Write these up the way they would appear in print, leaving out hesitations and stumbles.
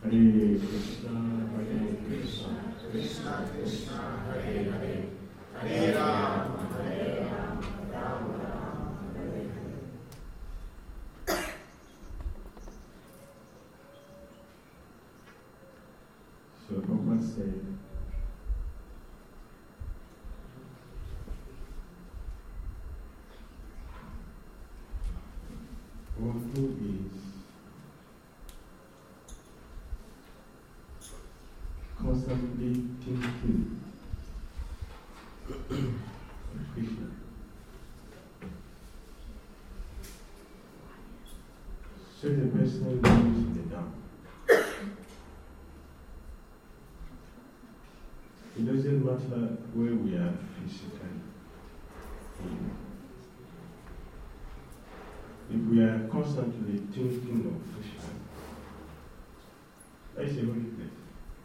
Hare Krishna, Krishna Krishna, Hare Hare, Hare Rama, Rama Rama, Hare Hare. So Prabhupada said, one who is constantly thinking of Krishna, so the person lives in the dark. It doesn't matter where we are physically. If we are constantly thinking of Krishna, that is a holy place.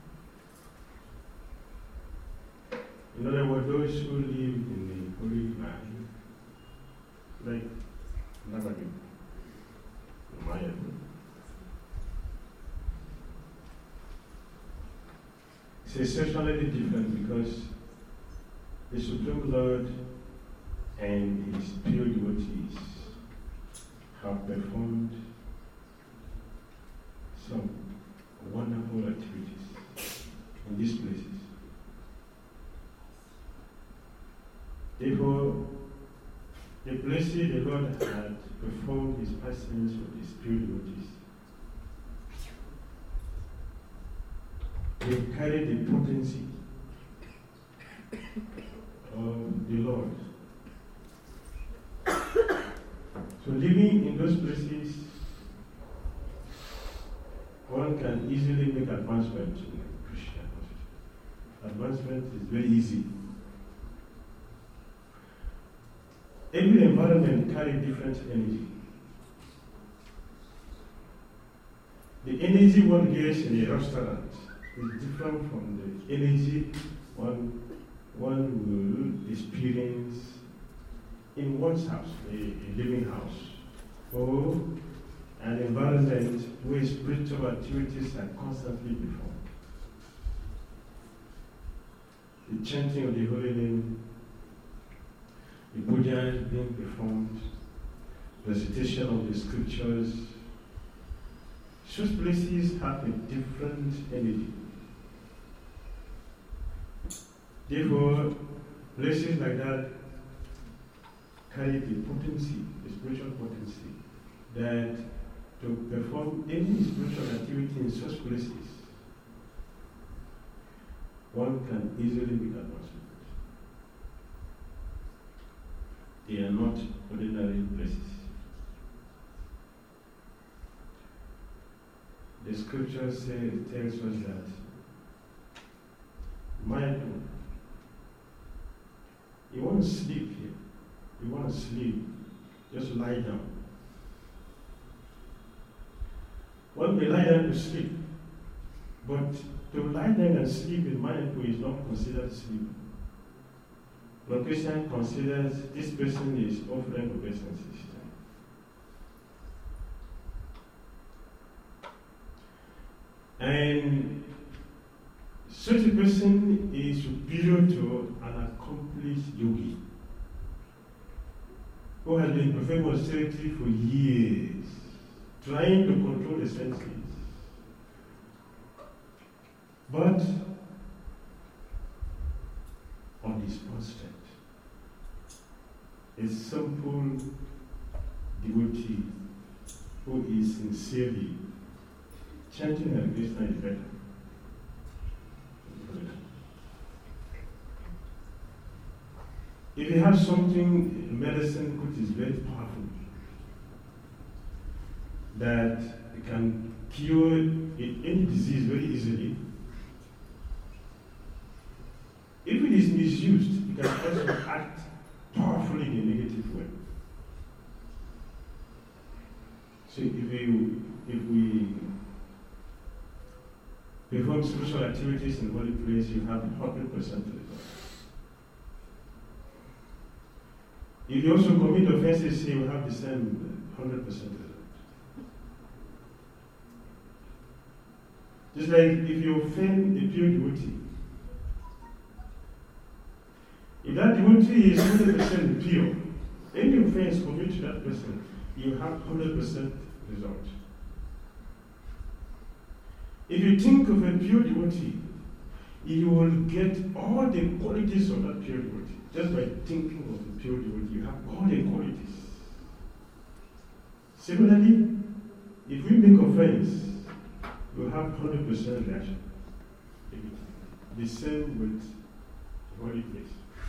In other words, those who live in the holy land, like Navadip, Maya, it's essentially different because the Supreme Lord and his pure devotees have performed some wonderful activities in these places. Therefore, the places the Lord had performed his pastimes with his pure devotees, they carry the potency of the Lord. So living in those places, one can easily make advancement in Krishna consciousness. Advancement is very easy. Every environment carries different energy. The energy one gets in a restaurant is different from the energy one will experience in one's house, a living house, or an environment where spiritual activities are constantly performed. The chanting of the holy name, the puja is being performed, recitation of the scriptures. Such places have a different energy. Therefore, places like that carry the potency, the spiritual potency, that to perform any spiritual activity in such places, one can easily make advancement. They are not ordinary places. The scripture tells us that Mayadu, you want to sleep here. You want to sleep, just lie down. One may lie down to sleep, but to lie down and sleep in Mayapur is not considered sleep. When Christian considers this person is offering obeisance. And such a person is superior to an accomplished yogi who has been performing austerity for years, trying to control the senses. But on his prostrate, a simple devotee who is sincerely chanting Hare Krishna is better. If you have something, medicine which is very powerful, that it can cure any disease very easily, if it is misused, it can also act powerfully in a negative way. So if we perform spiritual activities in holy place, you have 100% result. If you also commit offenses, you have the same 100% result. Just like if you offend a pure devotee, if that devotee is 100% pure, any offense committed to that person, you have 100% result. If you think of a pure devotee, you will get all the qualities of that pure devotee. Just by thinking of the pure devotee, you have all the qualities. Similarly, if we make offense, you have 100% reaction. The same with the holy place.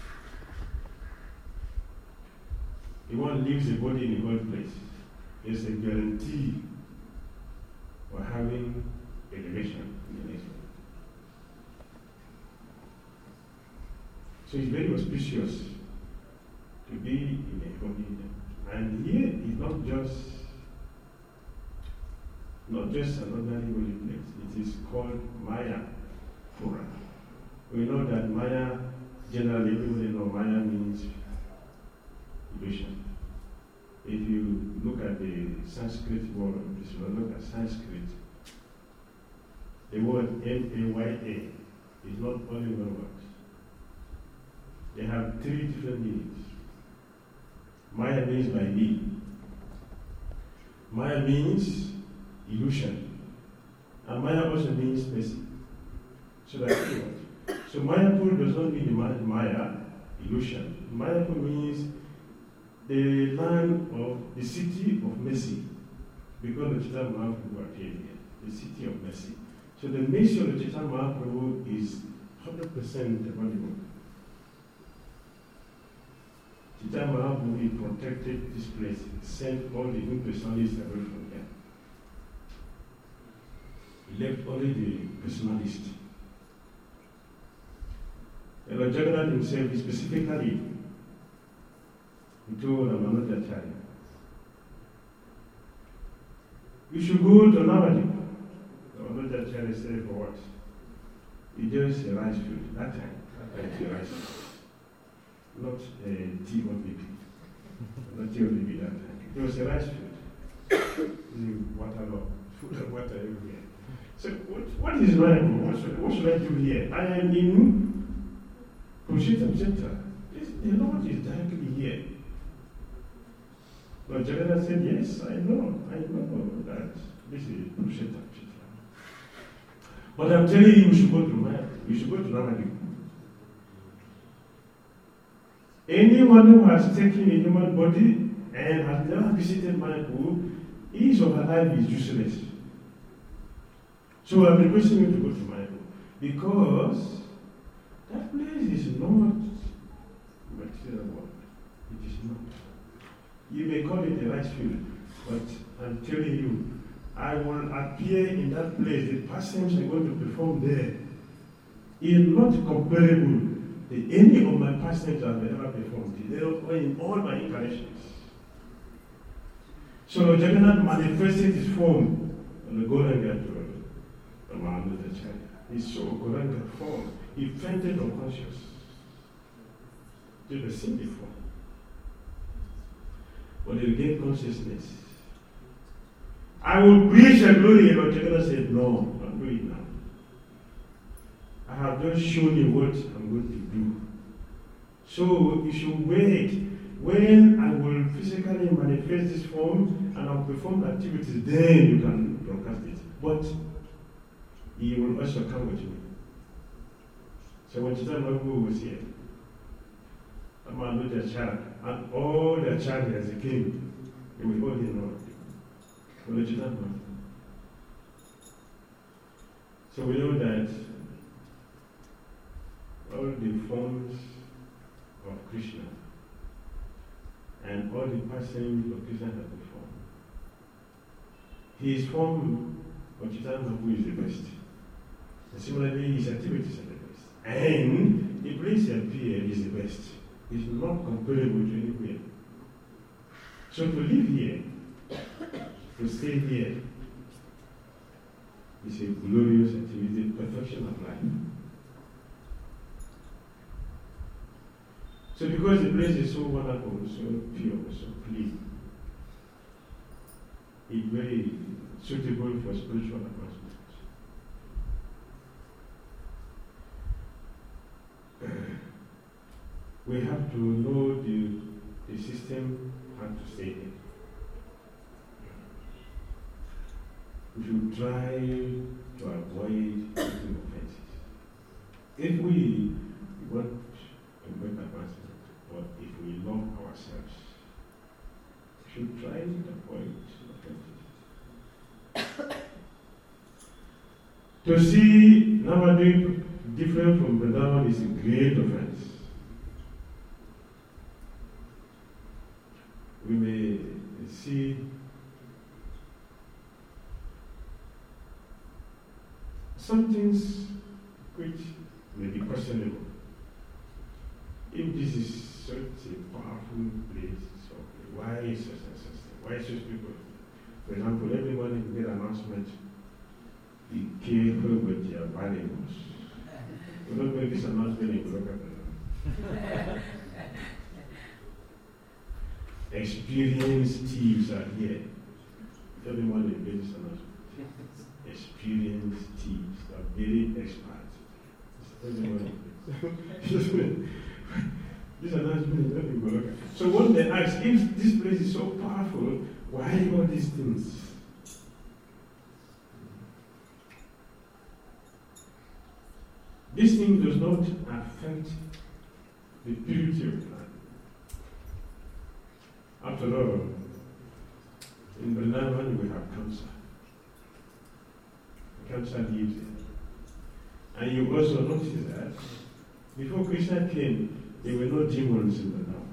If one leaves the body in the holy place, there's a guarantee for having elevation in the next one. So it's very auspicious to be in a holy land. And here is not just an ordinary holy place. It is called Maya Pura. We know that Maya, generally everybody know Maya means illusion. If you look at the Sanskrit word, if you look at Sanskrit, the word M-A-Y-A is not only one word. They have three different meanings. Maya means by me. Maya means illusion. And Maya also means mercy. So that's three words. So Mayapur does not mean Maya, illusion. Mayapur means the land of the city of mercy. Because the Chaitanya Mahaprabhu appeared here, the city of mercy. So the mercy of the Chaitanya Mahaprabhu is 100% available. Chaitanya Mahaprabhu protected this place, sent all the impersonalists away from here. He left only the personalist. And Lord Jagannath himself specifically he told Ramanujacharya, "You should go to Navadip." Ramanujacharya said, "For what?" He just a rice field. That time it's a rice field. Not tea or baby. Not tea or baby that time. It was a rice field. Water, food and water everywhere. So what is Mayapur? What should I do here? I am in Purushottam Center. The Lord is directly here. Lord Jagannath said, "Yes, I know that this is Purushottam Center. But I'm telling you, you should go to Mayapur. You should go to Navadip. Anyone who has taken a human body and has never visited Mayapur, his or her life is useless. So I'm requesting you to go to Mayapur because that place is not material world. It is not. You may call it a rice field, but I'm telling you, I will appear in that place. The pastimes I'm going to perform there is not comparable to any of my pastimes I've ever performed. They are in all my incarnations. So Lord Jagannath manifested his form on the golden gate of Mahamudacharya. He saw golden form. He fainted unconscious. They were seen before. But he regained consciousness. I will preach your glory. And Lord Jagannath said, "No, don't do it now. I have just shown you what I'm going to do. So you should wait. When I will physically manifest this form and I'll perform activities, then you can broadcast it. But you will also come with me." So when Chaitanya Mahaprabhu was here, a man with a child, and all their chariots as a king, they will hold him on. So we know that all the forms of Krishna and all the pastimes of Krishna have performed, his form of Chaitanya Mahaprabhu is the best. And similarly, his activities are the best. And the place he appeared is the best. It's not comparable to anywhere. So to live here, to stay here, is a glorious activity, perfection of life. So because the place is so wonderful, so pure, so clean, it's very suitable for spiritual advancement. we have to know the system how to stay in. We should try to avoid making offenses. If we want to make advancement, or if we love ourselves, we should try to avoid offenses. To see nowadays different from Benawan is a great offense. We may see some things which may be questionable. If this is such a powerful place, so why is such and such thing? Why such people? For example, every morning we get announcement, be careful with your valuables. We don't make this announcement in local. Experienced thieves are here. Every morning we get this announcement. Experienced thieves are very expert. Every morning. This announcement is not in Goloka. So when they ask, if this place is so powerful, why all these things? This thing does not affect the purity of the land. After all, in Benawan we have cancer. Cancer lives there. And you also notice that before Krishna came, there were no demons in Benawan.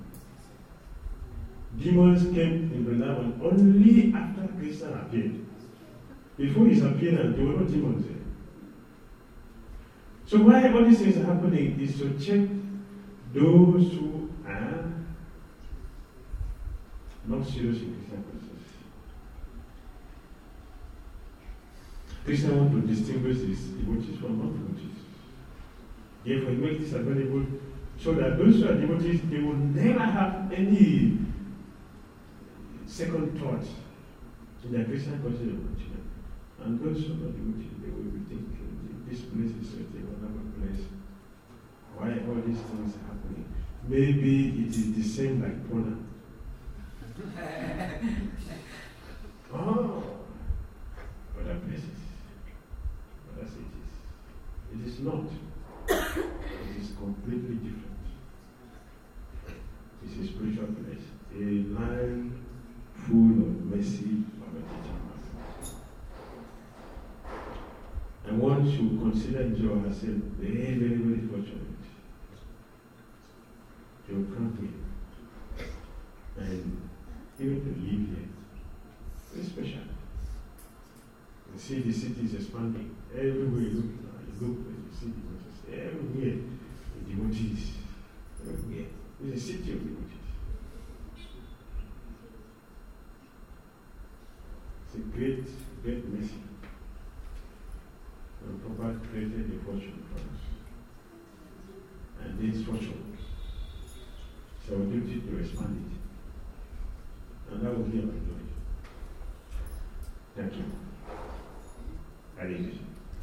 Demons came in Benawan only after Krishna appeared. Before his appearance, there were no demons there. So why all these things are happening is to check those who are not serious in Christian process. Krishna wants to distinguish his devotees from non-devotees. Therefore, he makes this available so that those who are devotees, they will never have any second thought in their Christian consciousness of continuing. And those who are not devotees, they will be thinking, this place is such a wonderful place. Why are all these things happening? Maybe it is the same like Puna. Oh, other places. Other cities. It is not. It is completely different. It's a spiritual place. A land full of mercy, of a teaching master. And one should consider himself herself very, very, very fortunate to come here and even to live here. Very special. You see the city is expanding. Everywhere you look, you see the devotees. Everywhere the devotees. Everywhere. It's a city of devotees. It's a great, great mercy. And Prabhupada created a fortune for us. And this fortune, it's our duty to expand it. And that will be our joy. Thank you. Hare Krishna.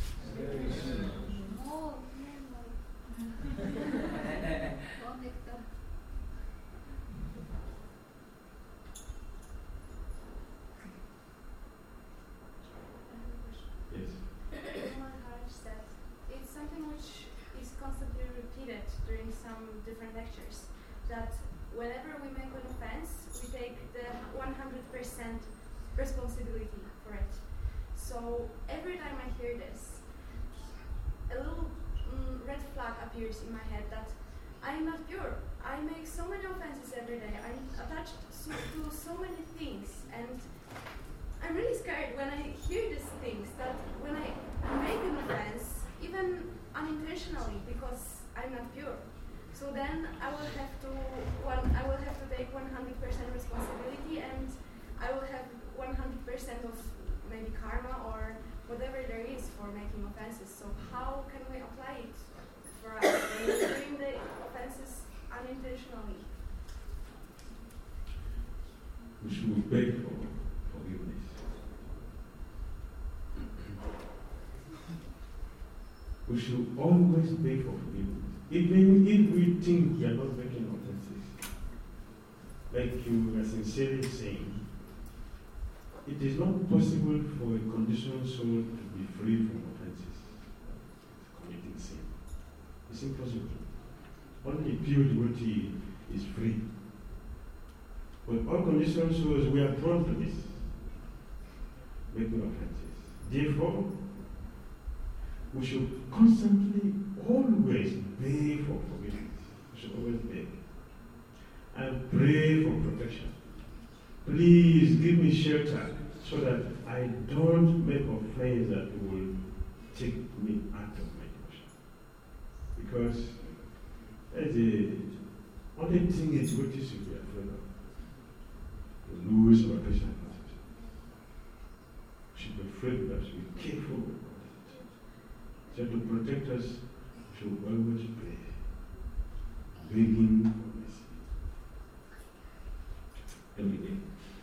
During some different lectures, that whenever we make an offense, we take the 100% responsibility for it. So every time I hear this, a little red flag appears in my head that I'm not pure. I make so many offenses every day. I'm attached to so many things, and I'm really scared when I hear these things, that when I make an offense, even unintentionally, because I'm not pure. So then I will have to take 100% responsibility, and I will have 100% of maybe karma or whatever there is for making offenses. So how can we apply it for us when we're doing the offenses unintentionally? We should beg for forgiveness. We should always beg for forgiveness. Even if we think we are not making like you are sincerely saying, it is not possible for a conditioned soul to be free from offenses, committing sin. It's impossible. Only a pure devotee is free. But all conditioned souls, we are prone to this, making offenses. Therefore, we should constantly, always beg for forgiveness. We should always beg. And pray for protection. Please give me shelter so that I don't make offense that will take me out of my devotion. Because that's the only thing is what you should be afraid of. To lose our Krishna consciousness. We should be afraid of that. We should be careful about it. So to protect us, we should always pray. Begging for mercy. Every day.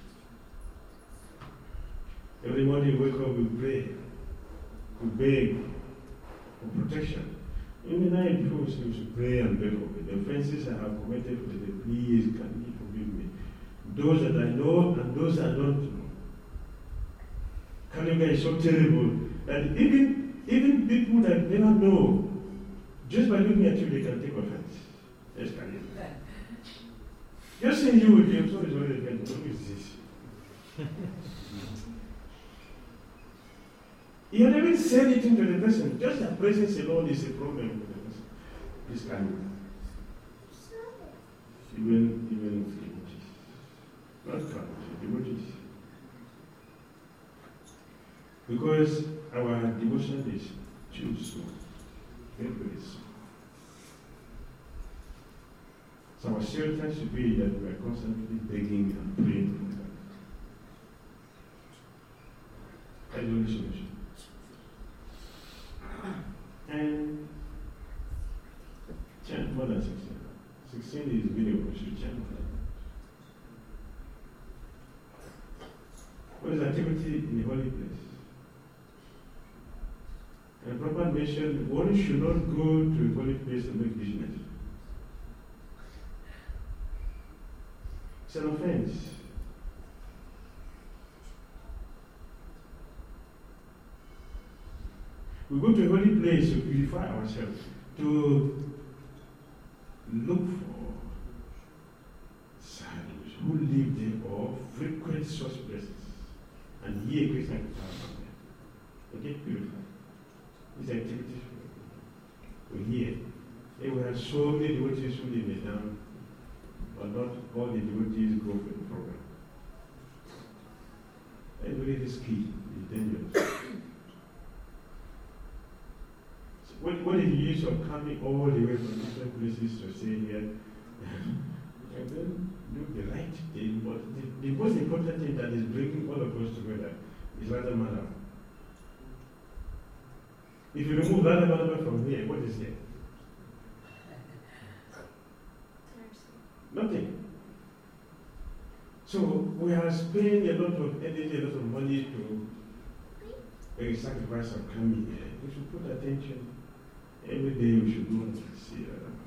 Every morning we wake up, we pray. We beg for protection. In the night before we sleep, we should pray and beg for me. The offenses I have committed for the day, please can you forgive me. Those that I know and those I don't know. Kalinga is so terrible that even people that never know, just by looking at you, they can take offense. Yes, Kalinga. Just saying you with you, sorry, who is this? You never said anything to the person. Just the presence alone is a problem with the person. This kind of even devotees. Not counts, devotees. Because our devotion is too small. Very, very small. So our shelter should be that we are constantly begging and praying for God. That's the only solution. And chant more than 16. 16 is minimum, we should chant more than that. What is activity in the holy place? And Prabhupada mentioned one should not go to a holy place and make business. It's an offense. We go to a holy place to purify ourselves, to look for sadhus who live there or frequent such places and hear Krishna from them. We get purified. These activities we hear. And we have so many devotees who live it down, but not all the devotees go for the program. It's very risky, it's dangerous. What is the use of coming all the way from different places to stay here? And then do the right thing, but the most important thing that is bringing all of us together is Radha Madhava. If you remove Radha Madhava from here, what is here? Nothing. So we are spending a lot of energy, a lot of money to make a sacrifice of coming here. We should put attention. Every day we should go and see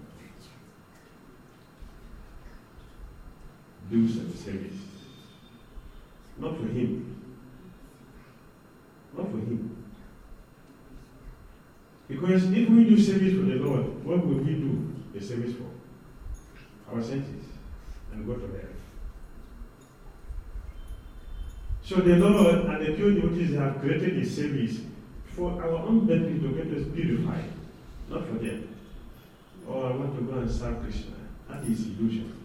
do some service. Not for him. Not for him. Because if we do service for the Lord, what will we do the service for? Our senses and go to the earth. So the Lord and the pure devotees have created a service for our own benefit to get us purified. Not for them. Oh, I want to go and serve Krishna. That is illusion.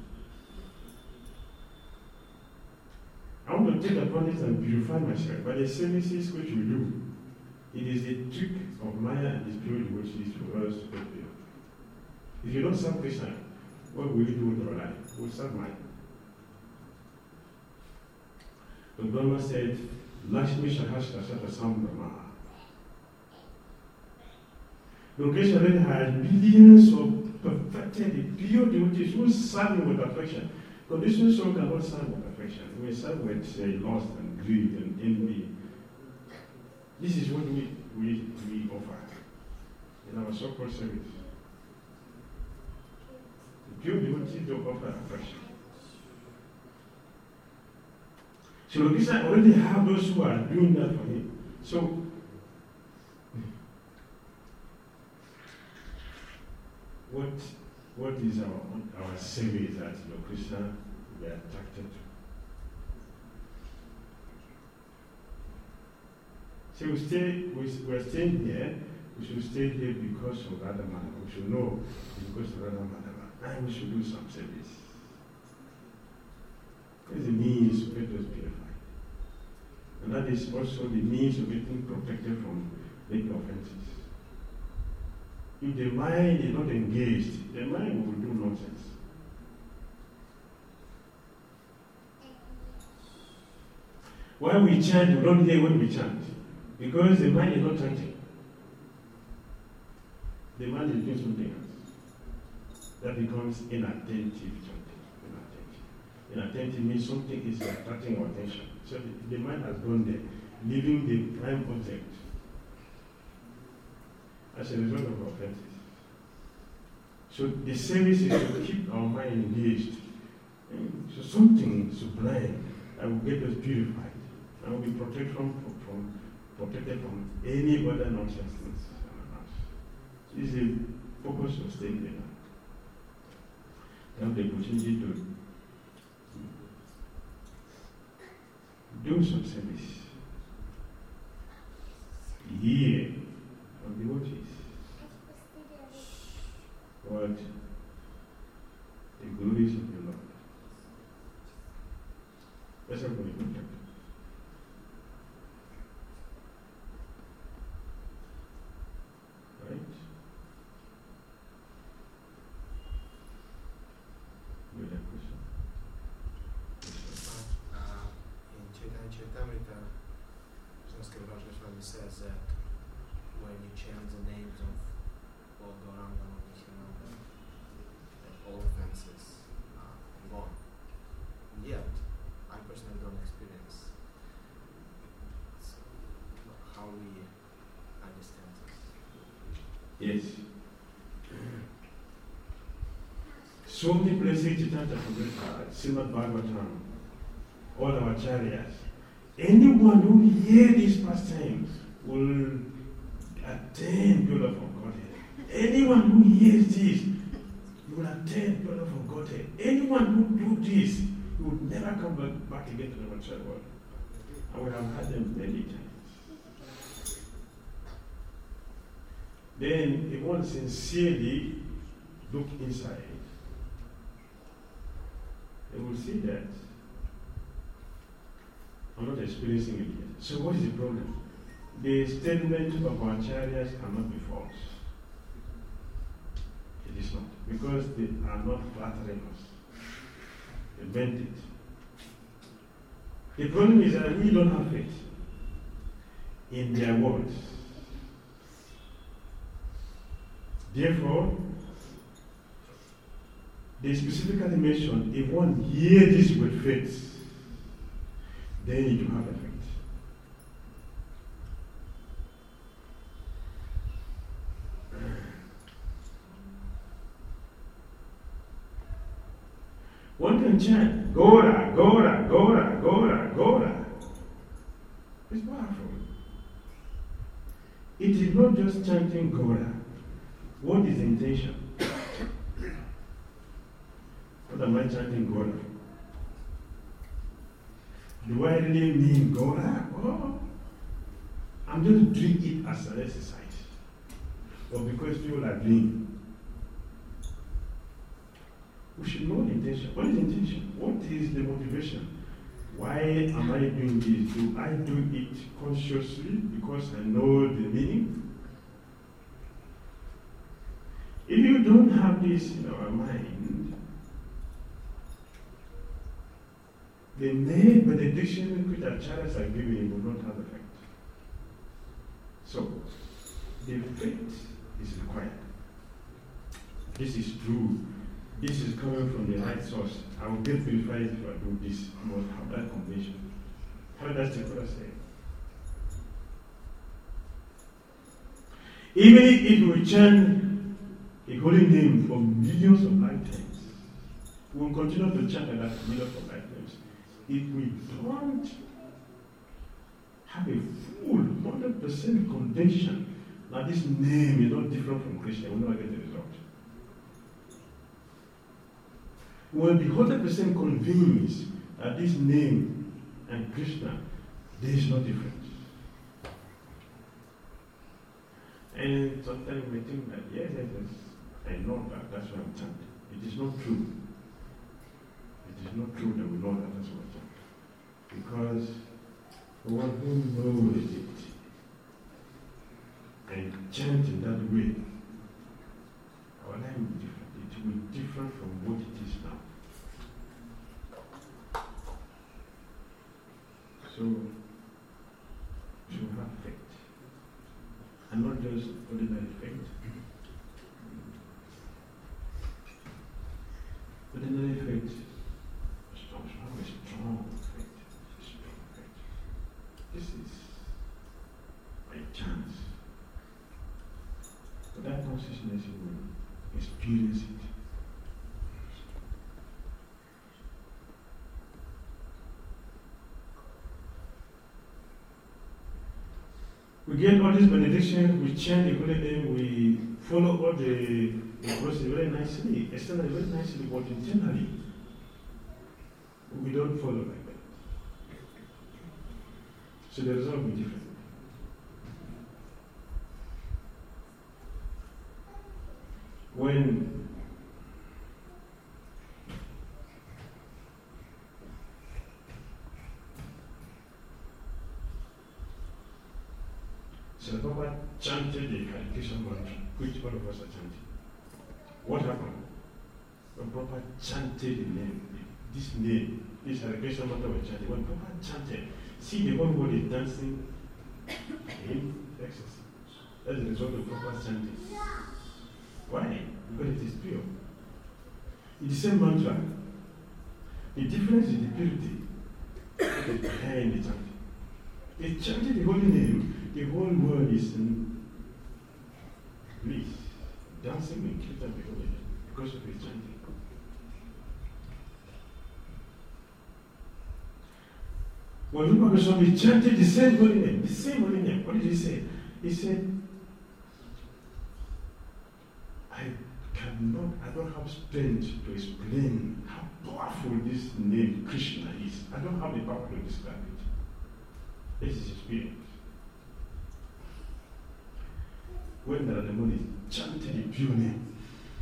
I want to take advantage and purify myself by the services which we do. It is the trick of Maya and the spirit which is for us to get there. If you don't serve Krishna, what will you do with your life? We'll serve Maya. The Brahma said, Lakshmi Shahasra Shata Sambrahma. Lord Krishna already has billions of perfected, pure devotees who serve him with affection. Conditioned soul cannot serve with affection. We serve with lust and greed and envy. This is what we offer in our so-called service. The pure devotees don't offer affection. So Krishna already have those who are doing that for him. So what is our service that Krishna we are attracted to? So we're staying here. We should stay here because of Radha Madhava. We should know because of Radha Madhava. And we should do some service. It's the means to get us purified. And that is also the means of getting protected from making offenses. If the mind is not engaged, the mind will do nonsense. When we chant, we don't hear when we chant. Because the mind is not chanting. The mind is doing something else. That becomes inattentive chanting. Inattentive means something is attracting our attention. So the mind has gone there, leaving the prime object as a result of offenses. So the service is to keep our mind engaged. So something sublime that will get us purified and will be protected from any other nonsense things around us. This is the purpose of staying there. Have the opportunity to do some service. Hear from the devotees what the glories of the Lord. Let's have a contact. Right? You have a question? In Chaitanya Charitamrita, Sanskrit Bhagavad Swami says that when you chant the names of Lord Gauranga and Nityananda, that all offenses are gone. And yet, I personally don't experience how we understand this. Yes. So many places Chaitanya Charitamrita, Srimad Bhagavatam, all our acharyas, anyone who hears these pastimes will attain pure love of Godhead. Anyone who hears this, you will attain pure love of Godhead. Anyone who do this, you will never come back again to the material world. And we have had them many times. Then, if one sincerely look inside, they will see that I'm not experiencing it yet. So what is the problem? The statement of our acharyas cannot be false. It is not. Because they are not flattering us. They meant it. The problem is that we don't have faith in their words. Therefore, they specifically mentioned if one hears this with faith, then it will have effect. One can chant Gora, Gora, Gora, Gora, Gora. It's powerful. It is not just chanting Gora. What is the intention? What am I chanting Gora? Do I really mean Gora? Oh, I'm just doing it as an exercise. Or because people are doing. We should know the intention. What is the intention? What is the motivation? Why am I doing this? Do I do it consciously because I know the meaning? If you don't have this in our mind, the name benediction which our acharyas are giving will not have effect. So, the faith is required. This is true. This is coming from the right source. I will get purified if I do this. I must have that combination. How does the Quran say? Even if we chant a holy name for millions of lifetimes, we will continue to chant that millions of lifetimes. if we don't have a full 100% conviction that this name is not different from Krishna, we'll never get the result. We'll be 100% convinced that this name and Krishna, there is no difference. And sometimes we think that, yes, I know that, that's why I'm chanting. It is not true. It is not true that we know that, that's why I'm chanting. Because the one who knows it and chant in that way, our life will be different. It will be different from what it is now. So, we should have faith. And not just ordinary faith. Ordinary faith, strong, a strong faith. A strong faith. This is by chance. But that consciousness, you will experience it. We get all these benedictions, we chant the holy name, we follow all the process very nicely, externally very nicely, but internally, we don't follow like that. So the result will be different. When Sri Prabhupada chanted the Hare mantra, which all of us are chanting. What happened? When Prabhupada chanted the name, this Hare Krishna mantra was chanted. When Prabhupada chanted, see the whole world is dancing in ecstasy. That's the result of Prabhupada chanting. Why? Because it is pure. It's the same mantra. The difference is the purity that is behind the chanting. They chanted the holy name. The whole world is in bliss, dancing in Kirtan because of his chanting. When Rupa Goswami chanted the same holy name, what did he say? He said, I don't have strength to explain how powerful this name Krishna is. I don't have the power to describe it. This is experience. When Narada Muni chanted the pure name,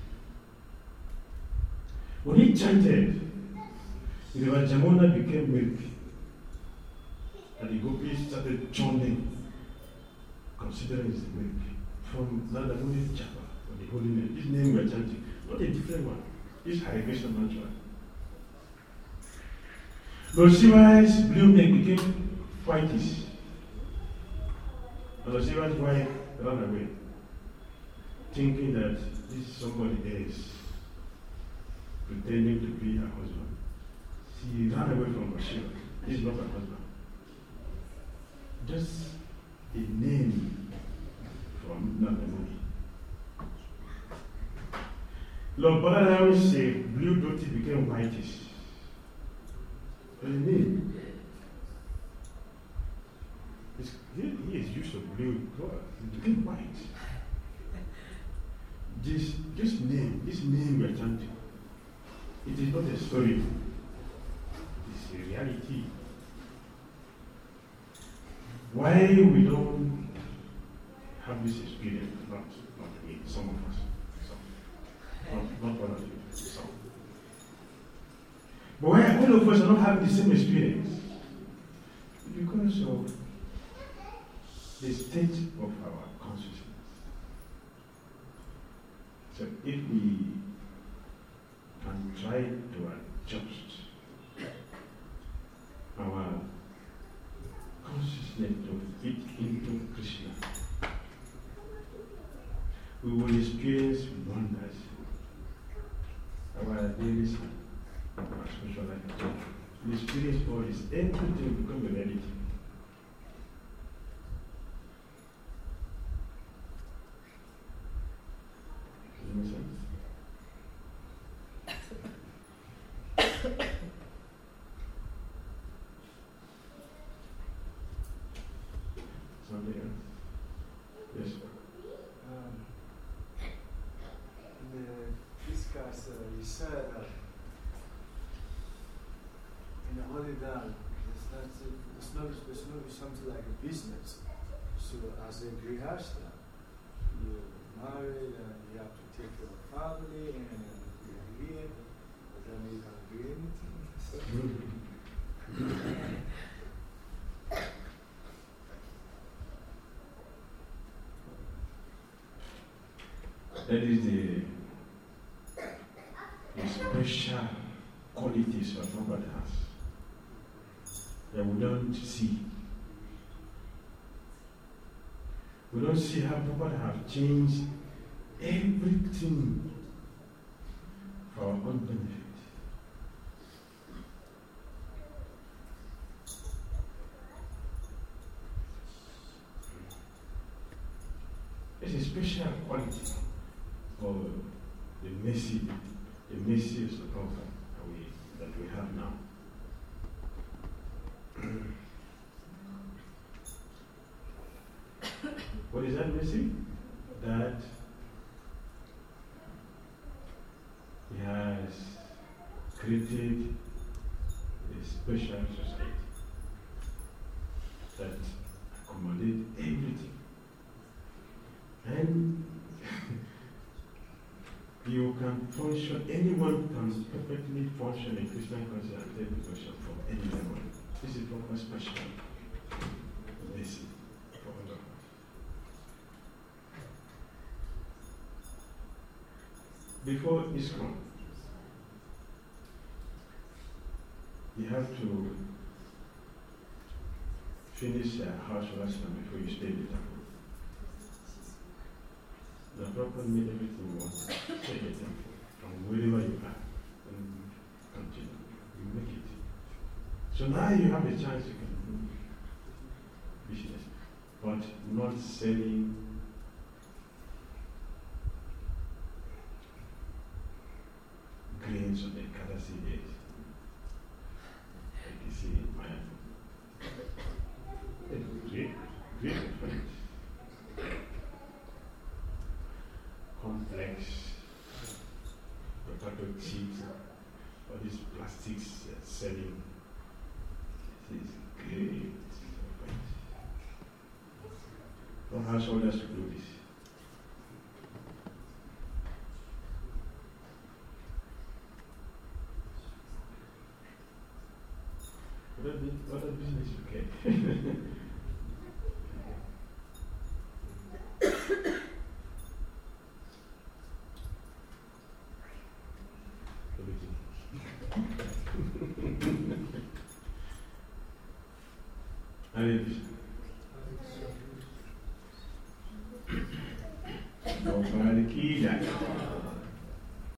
when he chanted, the river Jamuna became milk, and the gopis started churning, considering it's the milk, from Narada Muni's japa, or the holy name. This name we are chanting, not a different one. This Hare Krishna mantra. Lord Shiva's blue milk became whitish, and Lord Shiva's wife ran away, thinking that this is somebody else pretending to be her husband. She ran away from Shiva. This is not her husband. Just a name from Narada Muni. Lord Balaram's blue dhoti became whitish. But the name, he is used to blue color. It became white. This name we are chanting, it is not a story. It's a reality. Why we don't have this experience? Not me, some of us. Not all of you, some. But why all of us are not having the same experience? Because of the state of our consciousness. So if we can try to adjust our consciousness to fit into Krishna, we will experience wonders. Our daily sun, our spiritual life, we experience all this. Everything become a reality. Does it make sense? it's not something like a business. So as a grihasta, you married and you have to take care of family and you're here, but then you can't do anything. That is the special qualities of Robert has that we don't see. We don't see how Robert have changed everything for our own benefit. It's a special quality for the mercy of the Prophet that we have now. What is that mercy? That he has created a special society that accommodates everything. And you can function, anyone can perfectly function in Christian culture and take possession from anyone. This is proper special mercy for all of us. Before Islam, you have to finish your house restaurant before you stay in the temple. The Prophet made everything you want. Stay in the temple from wherever you are and continue. You make it. So now you have a chance you can do business, but not selling grains on the Kadasi days. Like you see in Miami. Great difference. Complex potato chips, all these plastics selling. This is great. No householders to do this. What a business you get. I mean,